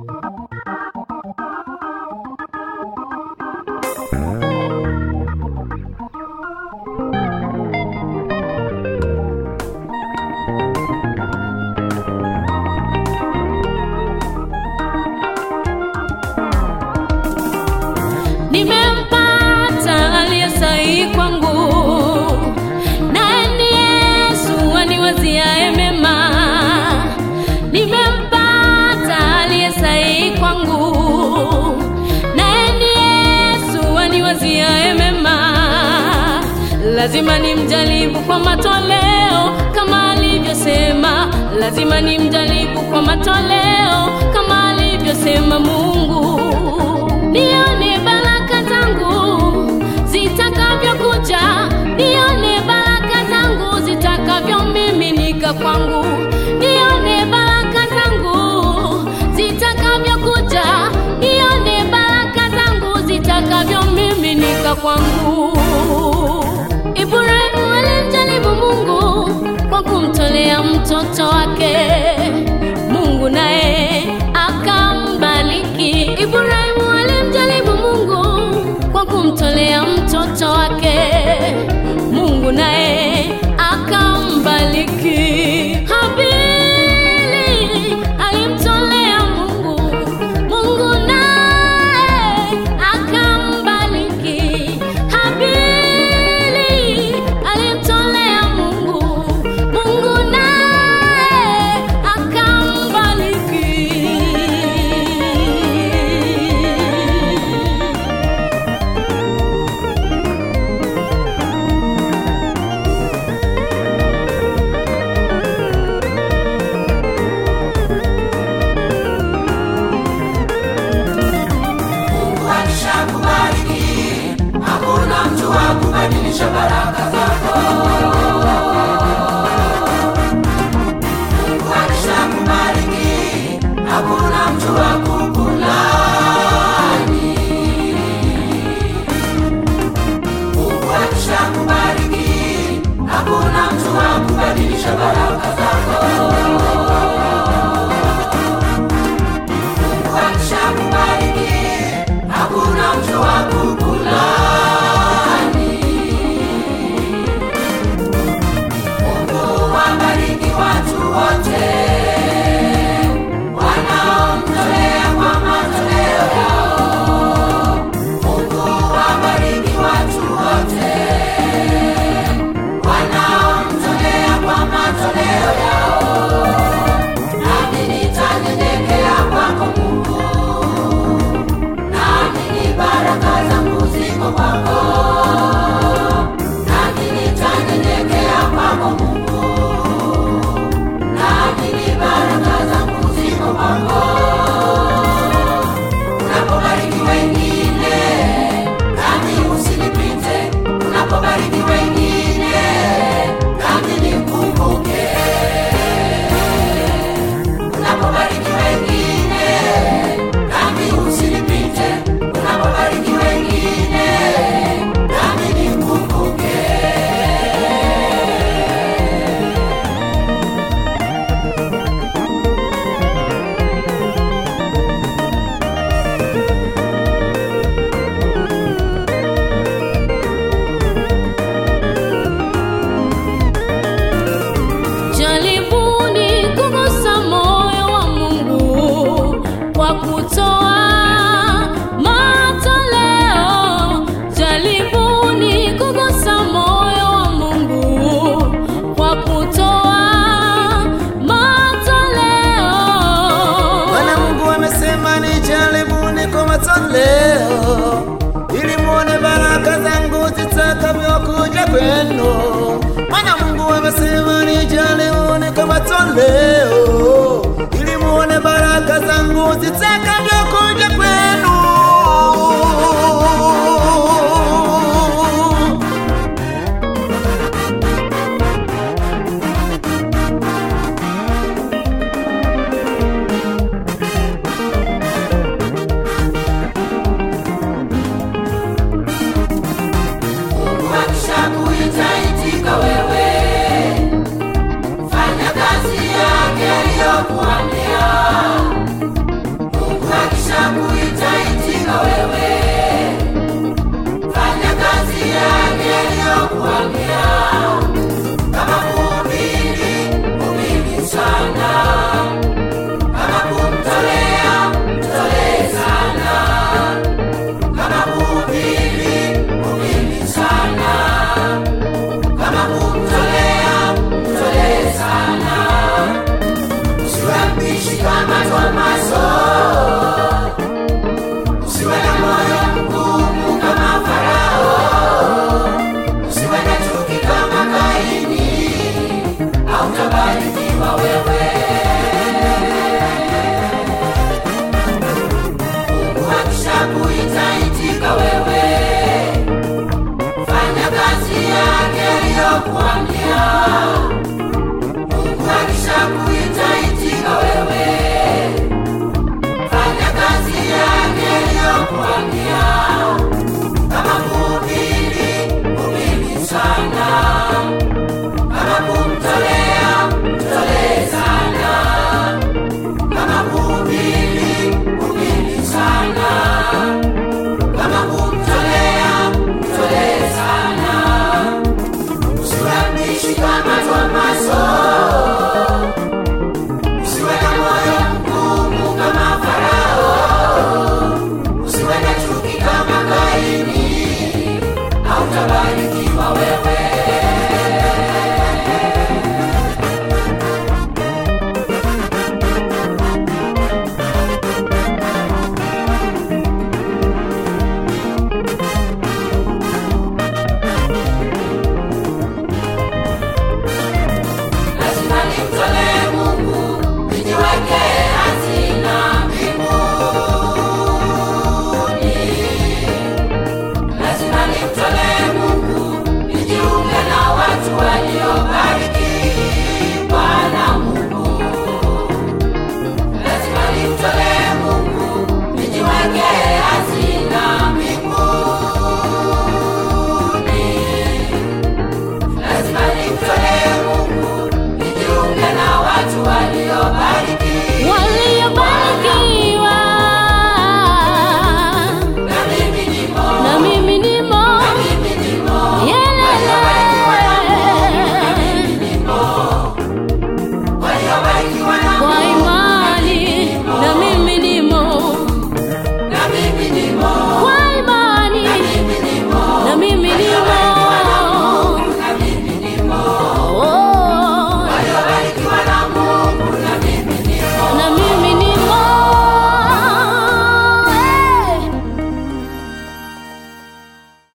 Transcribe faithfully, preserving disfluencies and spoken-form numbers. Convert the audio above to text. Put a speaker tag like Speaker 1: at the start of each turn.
Speaker 1: Nimempata aliye sahihi kwangu, naye ni Yesu aniwaziaye mema. Nimempata aliye sahihi kwangu, naye ni Yesu aniwaziaye mema. Lazima nimjaribu kwa matoleo kama alivyosema, lazima nimjaribu kwa matoleo kama alivyosema Mungu. Nione baraka zangu zitakavyokuja, nione baraka zangu zitakavyomiminika kwangu, nione baraka zangu zitakavyokuja, nione baraka zangu zitakavyomiminika kwangu. Ibrahimu alimjaribu Mungu kwa kumtolea mtoto wake, Mungu naye akambariki. Ibrahimu alimjaribu Mungu kwa kumtolea mtoto wake, Mungu naye akambariki. Habili alimtolea Mungu, Mungu naye akambariki. Habili alimtolea Mungu, Mungu naye akambariki.
Speaker 2: Hakuna mtu wa kubadilisha baraka zako. Mungu akishakubariki, hakuna mtu wa kukulaani. Mungu akishakubariki, hakuna mtu wa kubadilisha baraka zako. Mungu akishakubariki, hakuna mtu wa kukulaani. Watu wote wanaomtolea kwa matoleo yao. Mungu wabariki watu wote wanaomtolea kwa matoleo yao. Nami nitanyenyekea kwako Mungu, nami ni baraka zangu ziko kwako. Nami nitanyenyekea kwako Mungu, baraka zangu ziko kwako. Unapobariki wengine, nami usinipite. Unapobariki wengine, nami nikumbuke. Unapobariki wengine, nami usinipite. Unapobariki wengine, nami nikumbuke.
Speaker 3: Leo ili muone baraka zangu zitakavyokuja kwenu. Maana Mungu amesema nijaliuni kama toleo, ili muone baraka zangu zitakavyokuja kwenu.
Speaker 2: Itaitika wewe, fanya kazi yake aliyokuambia. Mungu akishakuita itika wewe, fanya kazi yake aliyokuambia. Kama kuhubiri, hubiri sana. Kama kumtolea, mtolee sana. Kama kuhubiri, hubiri sana. Kama kumtolea, mtolee sana. Usiwe mbishi kama Tomaso, usiwe na moyo mgumu kama Farao, usiwe na chuki kama Kaini, hautabarikiwa wewe. Mungu akishakuita itika wewe, fanya kazi yake aliyokuambia. Mungu akishakuita itika wewe, fanya kazi yake aliyokuambia. Kama